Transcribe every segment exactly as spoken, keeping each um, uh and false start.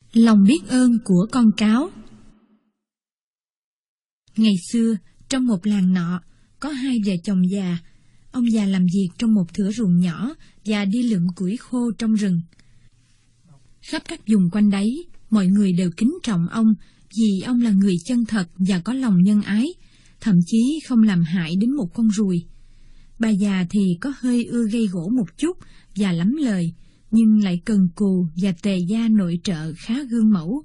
Lòng biết ơn của con cáo. Ngày xưa, trong một làng nọ, có hai vợ chồng già. Ông già làm việc trong một thửa ruộng nhỏ và đi lượm củi khô trong rừng. Khắp các vùng quanh đấy, mọi người đều kính trọng ông vì ông là người chân thật và có lòng nhân ái, thậm chí không làm hại đến một con ruồi. Bà già thì có hơi ưa gây gổ một chút và lắm lời, nhưng lại cần cù và tề gia nội trợ khá gương mẫu.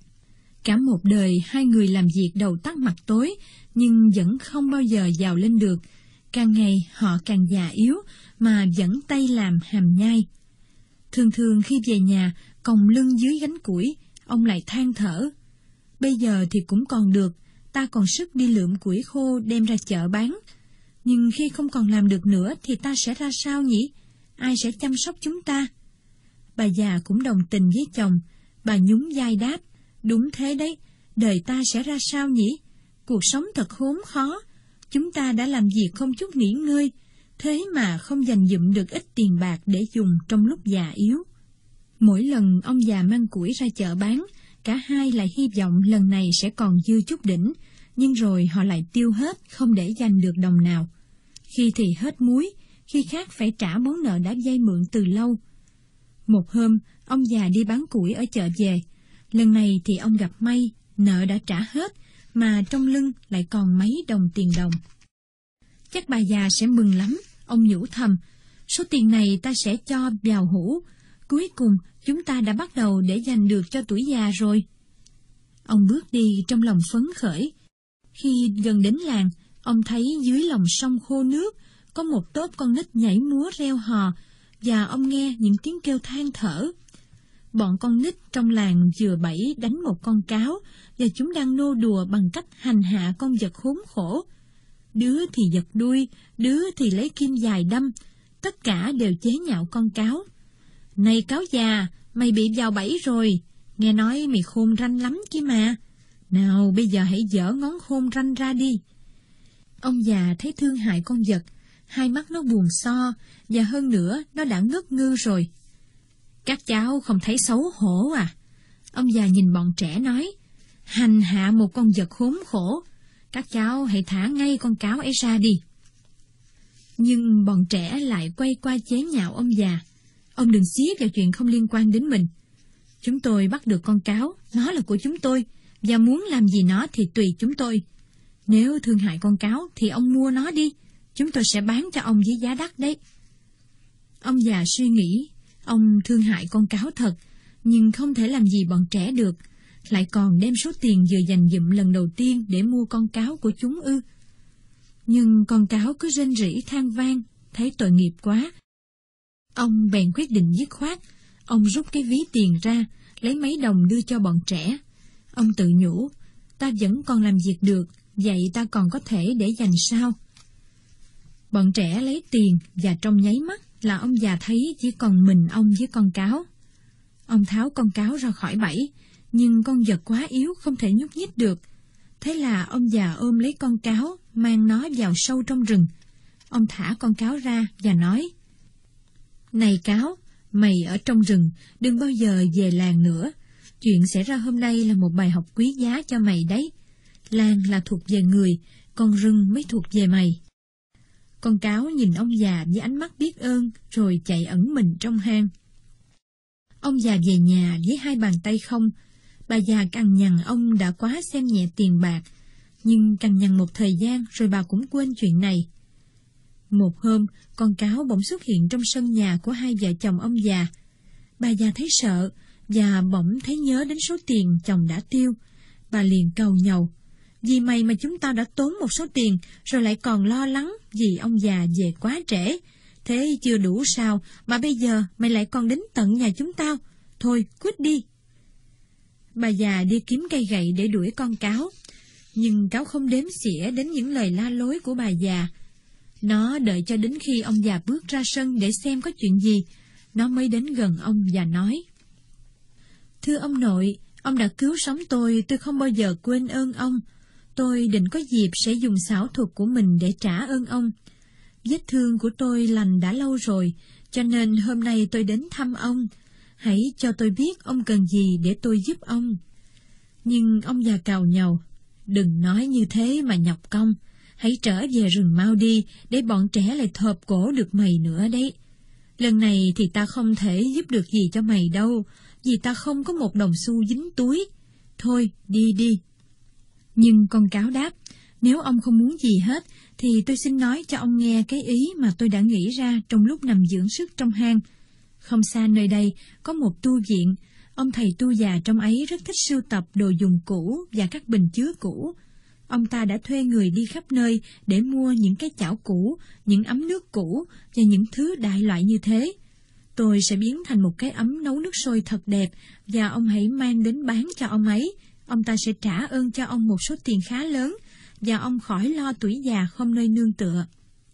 Cả một đời hai người làm việc đầu tắt mặt tối, nhưng vẫn không bao giờ giàu lên được. Càng ngày họ càng già yếu, mà vẫn tay làm hàm nhai. Thường thường khi về nhà, còng lưng dưới gánh củi, ông lại than thở. Bây giờ thì cũng còn được, ta còn sức đi lượm củi khô đem ra chợ bán. Nhưng khi không còn làm được nữa thì ta sẽ ra sao nhỉ? Ai sẽ chăm sóc chúng ta? Bà già cũng đồng tình với chồng. Bà nhún vai đáp, đúng thế đấy, đời ta sẽ ra sao nhỉ? Cuộc sống thật khốn khó. Chúng ta đã làm việc không chút nghỉ ngơi, thế mà không dành dụm được ít tiền bạc để dùng trong lúc già yếu. Mỗi lần ông già mang củi ra chợ bán, cả hai lại hy vọng lần này sẽ còn dư chút đỉnh, nhưng rồi họ lại tiêu hết, không để dành được đồng nào. Khi thì hết muối, khi khác phải trả món nợ đã vay mượn từ lâu. Một hôm, ông già đi bán củi ở chợ về. Lần này thì ông gặp may, nợ đã trả hết, mà trong lưng lại còn mấy đồng tiền đồng. Chắc bà già sẽ mừng lắm, ông nhủ thầm. Số tiền này ta sẽ cho vào hũ. Cuối cùng, chúng ta đã bắt đầu để dành được cho tuổi già rồi. Ông bước đi trong lòng phấn khởi. Khi gần đến làng, ông thấy dưới lòng sông khô nước, có một tốp con nít nhảy múa reo hò, và ông nghe những tiếng kêu than thở. Bọn con nít trong làng vừa bẫy đánh một con cáo, và chúng đang nô đùa bằng cách hành hạ con vật khốn khổ. Đứa thì giật đuôi, đứa thì lấy kim dài đâm, tất cả đều chế nhạo con cáo. Này cáo già, mày bị vào bẫy rồi, nghe nói mày khôn ranh lắm chứ mà. Nào bây giờ hãy giở ngón khôn ranh ra đi. Ông già thấy thương hại con vật, hai mắt nó buồn so, và hơn nữa nó đã ngất ngư rồi. Các cháu không thấy xấu hổ à? Ông già nhìn bọn trẻ nói, hành hạ một con vật khốn khổ, các cháu hãy thả ngay con cáo ấy ra đi. Nhưng bọn trẻ lại quay qua chế nhạo ông già. Ông đừng xía vào chuyện không liên quan đến mình. Chúng tôi bắt được con cáo, nó là của chúng tôi, và muốn làm gì nó thì tùy chúng tôi. Nếu thương hại con cáo thì ông mua nó đi, chúng tôi sẽ bán cho ông với giá đắt đấy. Ông già suy nghĩ, ông thương hại con cáo thật, nhưng không thể làm gì bọn trẻ được, lại còn đem số tiền vừa dành dụm lần đầu tiên để mua con cáo của chúng ư. Nhưng con cáo cứ rên rỉ than vang, thấy tội nghiệp quá. Ông bèn quyết định dứt khoát, ông rút cái ví tiền ra, lấy mấy đồng đưa cho bọn trẻ. Ông tự nhủ, ta vẫn còn làm việc được, vậy ta còn có thể để dành sao? Bọn trẻ lấy tiền, và trong nháy mắt là ông già thấy chỉ còn mình ông với con cáo. Ông tháo con cáo ra khỏi bẫy, nhưng con vật quá yếu không thể nhúc nhích được. Thế là ông già ôm lấy con cáo, mang nó vào sâu trong rừng. Ông thả con cáo ra và nói, này cáo, mày ở trong rừng, đừng bao giờ về làng nữa. Chuyện xảy ra hôm nay là một bài học quý giá cho mày đấy. Làng là thuộc về người, còn rừng mới thuộc về mày. Con cáo nhìn ông già với ánh mắt biết ơn, rồi chạy ẩn mình trong hang. Ông già về nhà với hai bàn tay không. Bà già cằn nhằn ông đã quá xem nhẹ tiền bạc, nhưng cằn nhằn một thời gian rồi bà cũng quên chuyện này. Một hôm, con cáo bỗng xuất hiện trong sân nhà của hai vợ chồng ông già. Bà già thấy sợ, và bỗng thấy nhớ đến số tiền chồng đã tiêu. Bà liền cầu nhàu, vì mày mà chúng ta đã tốn một số tiền, rồi lại còn lo lắng vì ông già về quá trễ. Thế chưa đủ sao, mà bây giờ mày lại còn đến tận nhà chúng tao. Thôi, cút đi. Bà già đi kiếm cây gậy để đuổi con cáo, nhưng cáo không đếm xỉa đến những lời la lối của bà già. Nó đợi cho đến khi ông già bước ra sân để xem có chuyện gì, nó mới đến gần ông và nói, thưa ông nội, ông đã cứu sống tôi, tôi không bao giờ quên ơn ông. Tôi định có dịp sẽ dùng xảo thuật của mình để trả ơn ông. Vết thương của tôi lành đã lâu rồi, cho nên hôm nay tôi đến thăm ông. Hãy cho tôi biết ông cần gì để tôi giúp ông. Nhưng ông già càu nhàu, đừng nói như thế mà nhọc công. Hãy trở về rừng mau đi, để bọn trẻ lại thộp cổ được mày nữa đấy. Lần này thì ta không thể giúp được gì cho mày đâu, vì ta không có một đồng xu dính túi. Thôi, đi đi. Nhưng con cáo đáp, nếu ông không muốn gì hết, thì tôi xin nói cho ông nghe cái ý mà tôi đã nghĩ ra trong lúc nằm dưỡng sức trong hang. Không xa nơi đây có một tu viện. Ông thầy tu già trong ấy rất thích sưu tập đồ dùng cũ và các bình chứa cũ. Ông ta đã thuê người đi khắp nơi để mua những cái chảo cũ, những ấm nước cũ và những thứ đại loại như thế. Tôi sẽ biến thành một cái ấm nấu nước sôi thật đẹp, và ông hãy mang đến bán cho ông ấy. Ông ta sẽ trả ơn cho ông một số tiền khá lớn, và ông khỏi lo tuổi già không nơi nương tựa.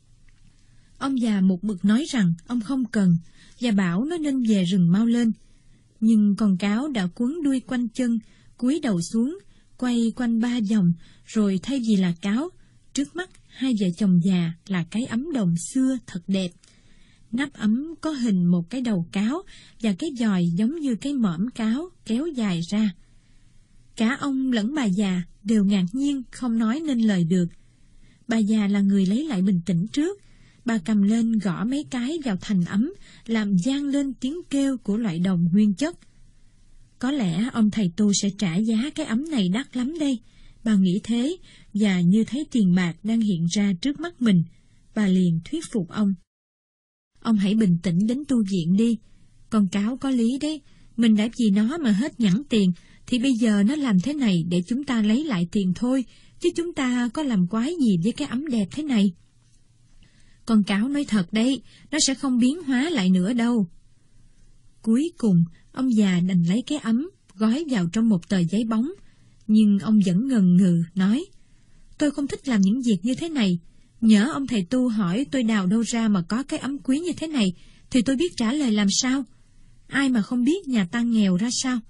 Ông già một mực nói rằng ông không cần, và bảo nó nên về rừng mau lên. Nhưng con cáo đã quấn đuôi quanh chân, cúi đầu xuống, quay quanh ba vòng, rồi thay vì là cáo, trước mắt hai vợ chồng già là cái ấm đồng xưa thật đẹp. Nắp ấm có hình một cái đầu cáo, và cái giòi giống như cái mõm cáo kéo dài ra. Cả ông lẫn bà già đều ngạc nhiên không nói nên lời được. Bà già là người lấy lại bình tĩnh trước. Bà cầm lên gõ mấy cái vào thành ấm, làm vang lên tiếng kêu của loại đồng nguyên chất. Có lẽ ông thầy tu sẽ trả giá cái ấm này đắt lắm đây. Bà nghĩ thế, và như thấy tiền bạc đang hiện ra trước mắt mình, bà liền thuyết phục ông. Ông hãy bình tĩnh đến tu viện đi. Con cáo có lý đấy, mình đã vì nó mà hết nhẵn tiền, thì bây giờ nó làm thế này để chúng ta lấy lại tiền thôi, chứ chúng ta có làm quái gì với cái ấm đẹp thế này. Con cáo nói thật đấy, nó sẽ không biến hóa lại nữa đâu. Cuối cùng, ông già đành lấy cái ấm, gói vào trong một tờ giấy bóng. Nhưng ông vẫn ngần ngừ, nói, tôi không thích làm những việc như thế này. Nhỡ ông thầy tu hỏi tôi đào đâu ra mà có cái ấm quý như thế này, thì tôi biết trả lời làm sao? Ai mà không biết nhà ta nghèo ra sao?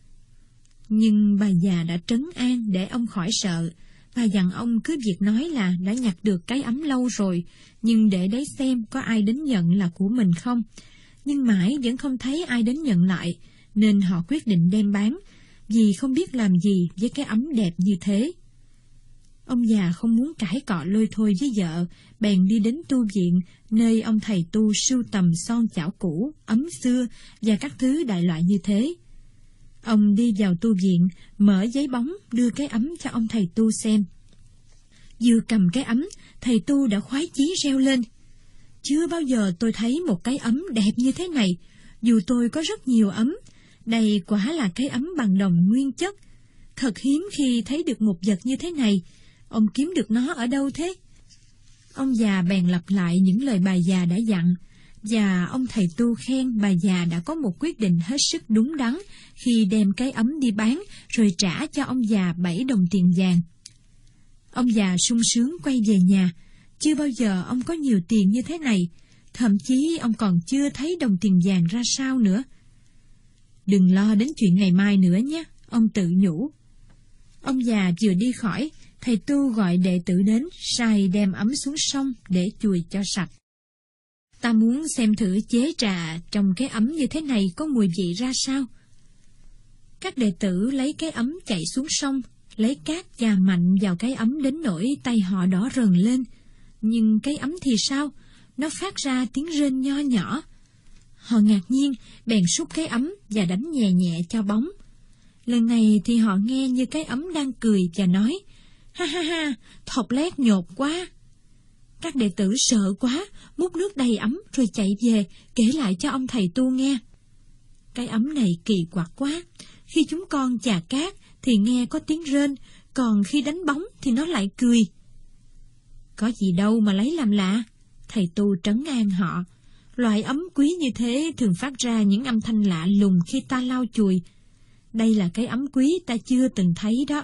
Nhưng bà già đã trấn an để ông khỏi sợ. Bà dặn ông cứ việc nói là đã nhặt được cái ấm lâu rồi, nhưng để đấy xem có ai đến nhận là của mình không. Nhưng mãi vẫn không thấy ai đến nhận lại, nên họ quyết định đem bán, vì không biết làm gì với cái ấm đẹp như thế. Ông già không muốn cãi cọ lôi thôi với vợ, bèn đi đến tu viện, nơi ông thầy tu sưu tầm son chảo cũ, ấm xưa và các thứ đại loại như thế. Ông đi vào tu viện, mở giấy bóng, đưa cái ấm cho ông thầy tu xem. Vừa cầm cái ấm, thầy tu đã khoái chí reo lên. Chưa bao giờ tôi thấy một cái ấm đẹp như thế này, dù tôi có rất nhiều ấm. Đây quả là cái ấm bằng đồng nguyên chất. Thật hiếm khi thấy được một vật như thế này. Ông kiếm được nó ở đâu thế? Ông già bèn lặp lại những lời bà già đã dặn, và ông thầy tu khen bà già đã có một quyết định hết sức đúng đắn khi đem cái ấm đi bán, rồi trả cho ông già bảy đồng tiền vàng. Ông già sung sướng quay về nhà. Chưa bao giờ ông có nhiều tiền như thế này, thậm chí ông còn chưa thấy đồng tiền vàng ra sao nữa. Đừng lo đến chuyện ngày mai nữa nhé, ông tự nhủ. Ông già vừa đi khỏi, thầy tu gọi đệ tử đến, sai đem ấm xuống sông để chùi cho sạch. Ta muốn xem thử chế trà trong cái ấm như thế này có mùi vị ra sao. Các đệ tử lấy cái ấm chạy xuống sông, lấy cát chà mạnh vào cái ấm đến nỗi tay họ đỏ rần lên. Nhưng cái ấm thì sao? Nó phát ra tiếng rên nho nhỏ. Họ ngạc nhiên, bèn xúc cái ấm và đánh nhẹ nhẹ cho bóng. Lần này thì họ nghe như cái ấm đang cười và nói, ha ha ha, thọc lét nhột quá. Các đệ tử sợ quá, múc nước đầy ấm rồi chạy về, kể lại cho ông thầy tu nghe. Cái ấm này kỳ quặc quá, khi chúng con chà cát thì nghe có tiếng rên, còn khi đánh bóng thì nó lại cười. Có gì đâu mà lấy làm lạ, thầy tu trấn an họ. Loại ấm quý như thế thường phát ra những âm thanh lạ lùng khi ta lau chùi. Đây là cái ấm quý ta chưa từng thấy đó.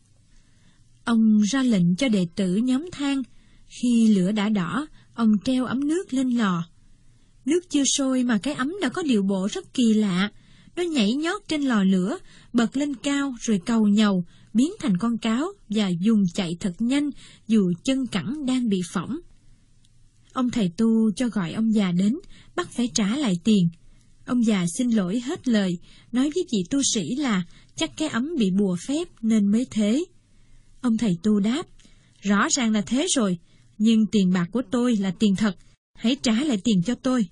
Ông ra lệnh cho đệ tử nhóm than. Khi lửa đã đỏ, ông treo ấm nước lên lò. Nước chưa sôi mà cái ấm đã có điệu bộ rất kỳ lạ. Nó nhảy nhót trên lò lửa, bật lên cao rồi cầu nhàu, biến thành con cáo và dùng chạy thật nhanh dù chân cẳng đang bị phỏng. Ông thầy tu cho gọi ông già đến, bắt phải trả lại tiền. Ông già xin lỗi hết lời, nói với vị tu sĩ là chắc cái ấm bị bùa phép nên mới thế. Ông thầy tu đáp, rõ ràng là thế rồi, nhưng tiền bạc của tôi là tiền thật, hãy trả lại tiền cho tôi.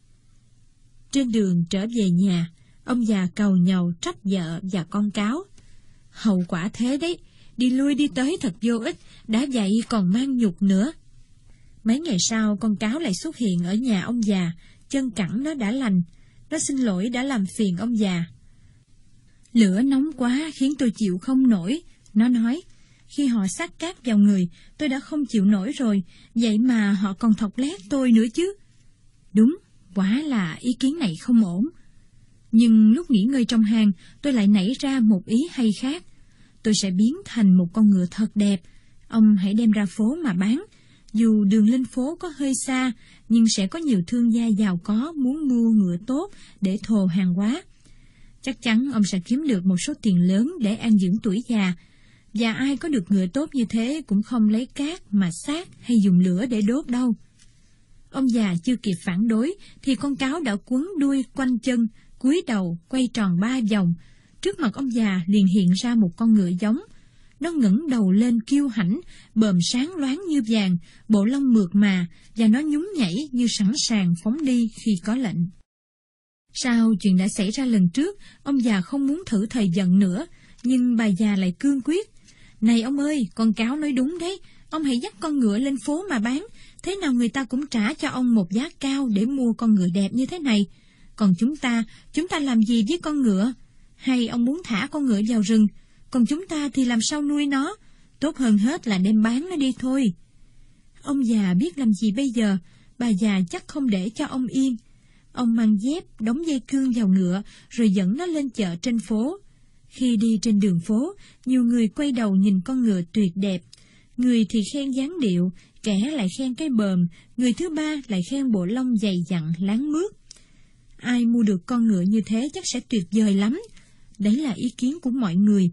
Trên đường trở về nhà, ông già càu nhàu trách vợ và con cáo. Hậu quả thế đấy, đi lui đi tới thật vô ích, đã vậy còn mang nhục nữa. Mấy ngày sau, con cáo lại xuất hiện ở nhà ông già, chân cẳng nó đã lành. Nó xin lỗi đã làm phiền ông già. Lửa nóng quá khiến tôi chịu không nổi. Nó nói, khi họ xát cát vào người, tôi đã không chịu nổi rồi, vậy mà họ còn thọc lét tôi nữa chứ. Đúng, quả là ý kiến này không ổn. Nhưng lúc nghỉ ngơi trong hang, tôi lại nảy ra một ý hay khác. Tôi sẽ biến thành một con ngựa thật đẹp. Ông hãy đem ra phố mà bán. Dù đường lên phố có hơi xa, nhưng sẽ có nhiều thương gia giàu có muốn mua ngựa tốt để thồ hàng hóa. Chắc chắn ông sẽ kiếm được một số tiền lớn để an dưỡng tuổi già. Và ai có được ngựa tốt như thế cũng không lấy cát mà xát hay dùng lửa để đốt đâu. Ông già chưa kịp phản đối thì con cáo đã quấn đuôi quanh chân, cúi đầu quay tròn ba vòng. Trước mặt ông già liền hiện ra một con ngựa giống. Nó ngẩng đầu lên kiêu hãnh, bờm sáng loáng như vàng, bộ lông mượt mà, và nó nhún nhảy như sẵn sàng phóng đi khi có lệnh. Sau chuyện đã xảy ra lần trước, ông già không muốn thử thời giận nữa, nhưng bà già lại cương quyết. Này ông ơi, con cáo nói đúng đấy, ông hãy dắt con ngựa lên phố mà bán, thế nào người ta cũng trả cho ông một giá cao để mua con ngựa đẹp như thế này. Còn chúng ta, chúng ta làm gì với con ngựa? Hay ông muốn thả con ngựa vào rừng? Còn chúng ta thì làm sao nuôi nó? Tốt hơn hết là đem bán nó đi thôi. Ông già biết làm gì bây giờ, bà già chắc không để cho ông yên. Ông mang dép, đóng dây cương vào ngựa, rồi dẫn nó lên chợ trên phố. Khi đi trên đường phố, nhiều người quay đầu nhìn con ngựa tuyệt đẹp. Người thì khen dáng điệu, kẻ lại khen cái bờm, người thứ ba lại khen bộ lông dày dặn, láng mướt. Ai mua được con ngựa như thế chắc sẽ tuyệt vời lắm. Đấy là ý kiến của mọi người.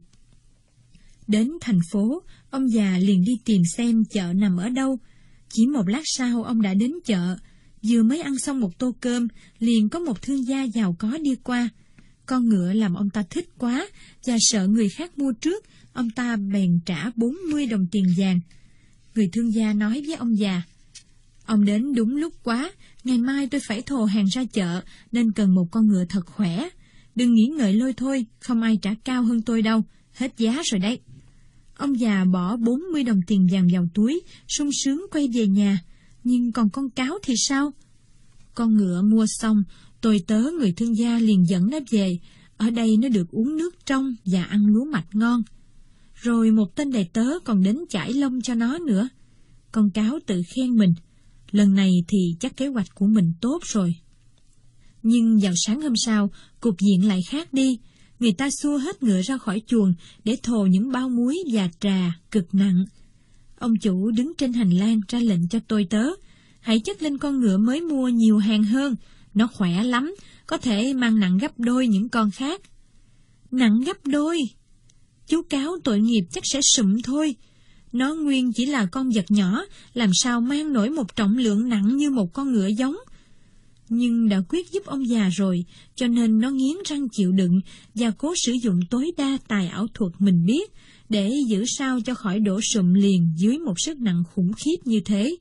Đến thành phố, ông già liền đi tìm xem chợ nằm ở đâu. Chỉ một lát sau ông đã đến chợ. Vừa mới ăn xong một tô cơm, liền có một thương gia giàu có đi qua. Con ngựa làm ông ta thích quá, và sợ người khác mua trước, ông ta bèn trả bốn mươi đồng tiền vàng. Người thương gia nói với ông già, ông đến đúng lúc quá, ngày mai tôi phải thồ hàng ra chợ, nên cần một con ngựa thật khỏe. Đừng nghĩ ngợi lôi thôi, không ai trả cao hơn tôi đâu, hết giá rồi đấy. Ông già bỏ bốn mươi đồng tiền vàng vào túi, sung sướng quay về nhà. Nhưng còn con cáo thì sao? Con ngựa mua xong, tôi tớ người thương gia liền dẫn nó về. Ở đây nó được uống nước trong và ăn lúa mạch ngon. Rồi một tên đầy tớ còn đến chải lông cho nó nữa. Con cáo tự khen mình, lần này thì chắc kế hoạch của mình tốt rồi. Nhưng vào sáng hôm sau, cục diện lại khác đi. Người ta xua hết ngựa ra khỏi chuồng để thồ những bao muối và trà cực nặng. Ông chủ đứng trên hành lang ra lệnh cho tôi tớ, hãy chất lên con ngựa mới mua nhiều hàng hơn, nó khỏe lắm, có thể mang nặng gấp đôi những con khác. Nặng gấp đôi? Chú cáo tội nghiệp chắc sẽ sụm thôi. Nó nguyên chỉ là con vật nhỏ, làm sao mang nổi một trọng lượng nặng như một con ngựa giống. Nhưng đã quyết giúp ông già rồi, cho nên nó nghiến răng chịu đựng và cố sử dụng tối đa tài ảo thuật mình biết, để giữ sao cho khỏi đổ sụm liền dưới một sức nặng khủng khiếp như thế.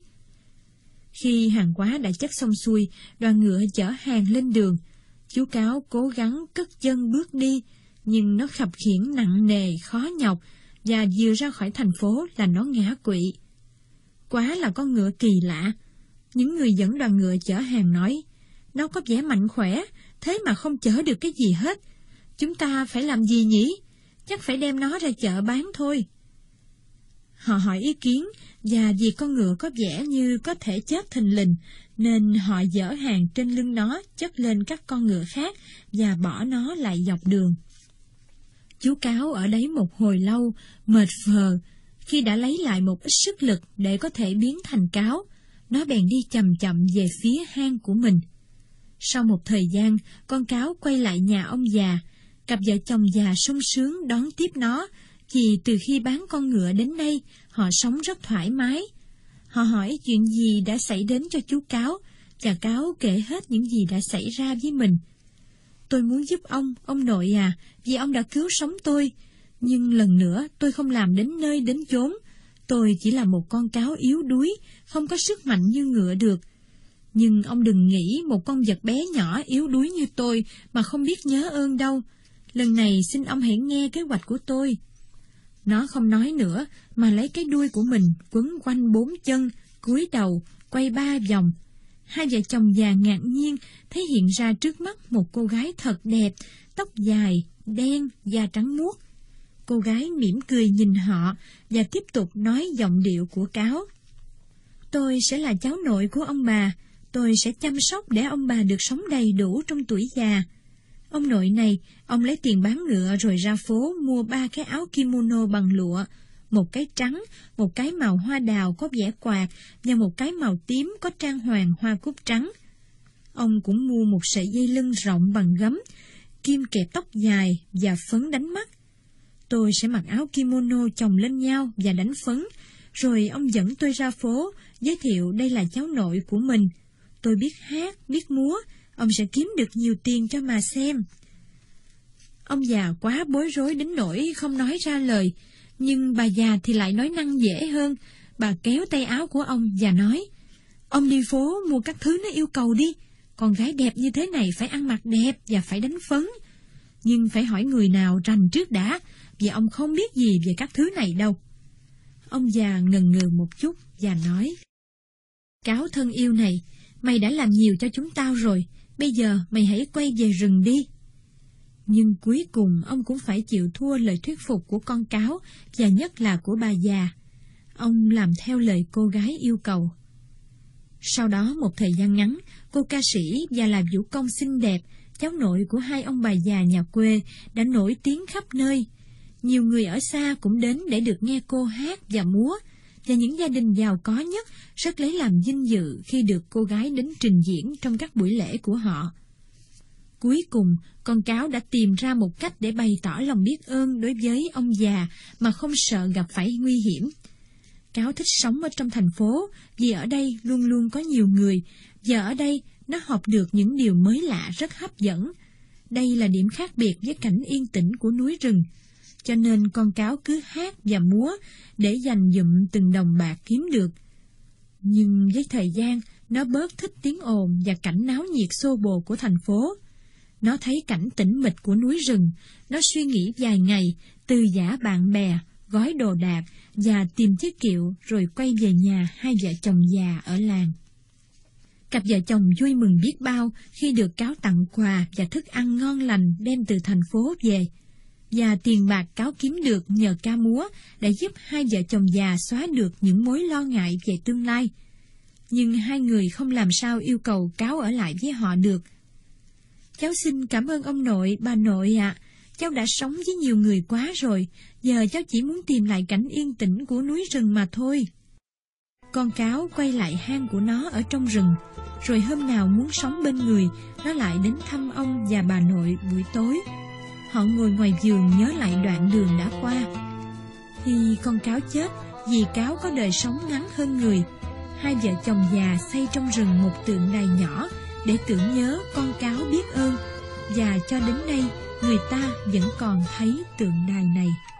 Khi hàng hóa đã chất xong xuôi, đoàn ngựa chở hàng lên đường. Chú cáo cố gắng cất chân bước đi, nhưng nó khập khiễng nặng nề, khó nhọc, và vừa ra khỏi thành phố là nó ngã quỵ. Quá là con ngựa kỳ lạ. Những người dẫn đoàn ngựa chở hàng nói, nó có vẻ mạnh khỏe, thế mà không chở được cái gì hết. Chúng ta phải làm gì nhỉ? Chắc phải đem nó ra chợ bán thôi. Họ hỏi ý kiến, và vì con ngựa có vẻ như có thể chết thình lình, nên họ dỡ hàng trên lưng nó chất lên các con ngựa khác và bỏ nó lại dọc đường. Chú cáo ở đấy một hồi lâu, mệt phờ. Khi đã lấy lại một ít sức lực để có thể biến thành cáo, nó bèn đi chậm chậm về phía hang của mình. Sau một thời gian, con cáo quay lại nhà ông già. Cặp vợ chồng già sung sướng đón tiếp nó, vì từ khi bán con ngựa đến nay, họ sống rất thoải mái. Họ hỏi chuyện gì đã xảy đến cho chú cáo, và cáo kể hết những gì đã xảy ra với mình. Tôi muốn giúp ông, ông nội à, vì ông đã cứu sống tôi. Nhưng lần nữa tôi không làm đến nơi đến chốn. Tôi chỉ là một con cáo yếu đuối, không có sức mạnh như ngựa được. Nhưng ông đừng nghĩ một con vật bé nhỏ yếu đuối như tôi mà không biết nhớ ơn đâu. Lần này xin ông hãy nghe kế hoạch của tôi. Nó không nói nữa, mà lấy cái đuôi của mình quấn quanh bốn chân, cúi đầu, quay ba vòng. Hai vợ chồng già ngạc nhiên thấy hiện ra trước mắt một cô gái thật đẹp, tóc dài, đen, da trắng muốt. Cô gái mỉm cười nhìn họ và tiếp tục nói giọng điệu của cáo. Tôi sẽ là cháu nội của ông bà. Tôi sẽ chăm sóc để ông bà được sống đầy đủ trong tuổi già. Ông nội này, ông lấy tiền bán ngựa rồi ra phố mua ba cái áo kimono bằng lụa, một cái trắng, một cái màu hoa đào có vẽ quạt và một cái màu tím có trang hoàng hoa cúc trắng. Ông cũng mua một sợi dây lưng rộng bằng gấm, kim kẹp tóc dài và phấn đánh mắt. Tôi sẽ mặc áo kimono chồng lên nhau và đánh phấn, rồi ông dẫn tôi ra phố, giới thiệu đây là cháu nội của mình. Tôi biết hát, biết múa, ông sẽ kiếm được nhiều tiền cho mà xem. Ông già quá bối rối đến nỗi không nói ra lời, nhưng bà già thì lại nói năng dễ hơn. Bà kéo tay áo của ông và nói, ông đi phố mua các thứ nó yêu cầu đi. Con gái đẹp như thế này phải ăn mặc đẹp và phải đánh phấn. Nhưng phải hỏi người nào rành trước đã, vì ông không biết gì về các thứ này đâu. Ông già ngần ngừ một chút và nói, cáo thân yêu này, mày đã làm nhiều cho chúng tao rồi, bây giờ mày hãy quay về rừng đi. Nhưng cuối cùng ông cũng phải chịu thua lời thuyết phục của con cáo và nhất là của bà già. Ông làm theo lời cô gái yêu cầu. Sau đó một thời gian ngắn, cô ca sĩ và là vũ công xinh đẹp, cháu nội của hai ông bà già nhà quê, đã nổi tiếng khắp nơi. Nhiều người ở xa cũng đến để được nghe cô hát và múa, và những gia đình giàu có nhất rất lấy làm vinh dự khi được cô gái đến trình diễn trong các buổi lễ của họ. Cuối cùng, con cáo đã tìm ra một cách để bày tỏ lòng biết ơn đối với ông già mà không sợ gặp phải nguy hiểm. Cáo thích sống ở trong thành phố vì ở đây luôn luôn có nhiều người, và ở đây nó học được những điều mới lạ rất hấp dẫn. Đây là điểm khác biệt với cảnh yên tĩnh của núi rừng. Cho nên con cáo cứ hát và múa để dành dụm từng đồng bạc kiếm được. Nhưng với thời gian, nó bớt thích tiếng ồn và cảnh náo nhiệt xô bồ của thành phố. Nó thấy cảnh tĩnh mịch của núi rừng, nó suy nghĩ vài ngày, từ giã bạn bè, gói đồ đạc và tìm chiếc kiệu rồi quay về nhà hai vợ chồng già ở làng. Cặp vợ chồng vui mừng biết bao khi được cáo tặng quà và thức ăn ngon lành đem từ thành phố về. Và tiền bạc cáo kiếm được nhờ ca múa đã giúp hai vợ chồng già xóa được những mối lo ngại về tương lai. Nhưng hai người không làm sao yêu cầu cáo ở lại với họ được. Cháu xin cảm ơn ông nội, bà nội ạ. À. Cháu đã sống với nhiều người quá rồi, giờ cháu chỉ muốn tìm lại cảnh yên tĩnh của núi rừng mà thôi. Con cáo quay lại hang của nó ở trong rừng, rồi hôm nào muốn sống bên người, nó lại đến thăm ông và bà nội buổi tối. Họ ngồi ngoài vườn nhớ lại đoạn đường đã qua. Khi con cáo chết, vì cáo có đời sống ngắn hơn người, hai vợ chồng già xây trong rừng một tượng đài nhỏ để tưởng nhớ con cáo biết ơn, và cho đến nay người ta vẫn còn thấy tượng đài này.